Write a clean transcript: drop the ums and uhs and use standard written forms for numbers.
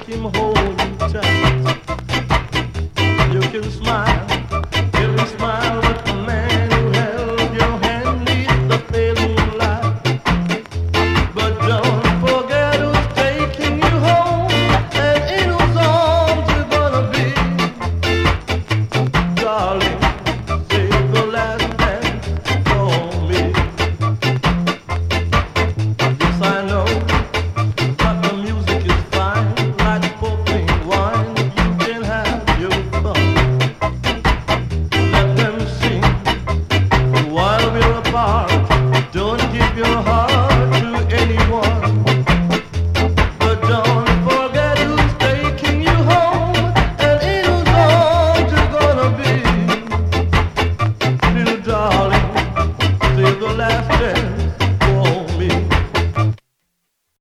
him hold you tight. You can smile, every smile with the man who held your hand neath the fading light. But don't forget who's taking you home and in whose arms you're gonna be. Darling, save the last dance for me. Yes, I know that the music is fine, like sparkling wine. You can have your fun. Let them sing while we're apart. Don't give your heart to anyone. But don't forget who's taking you home and in whose arms you're gonna be. Little darling, save the last dance.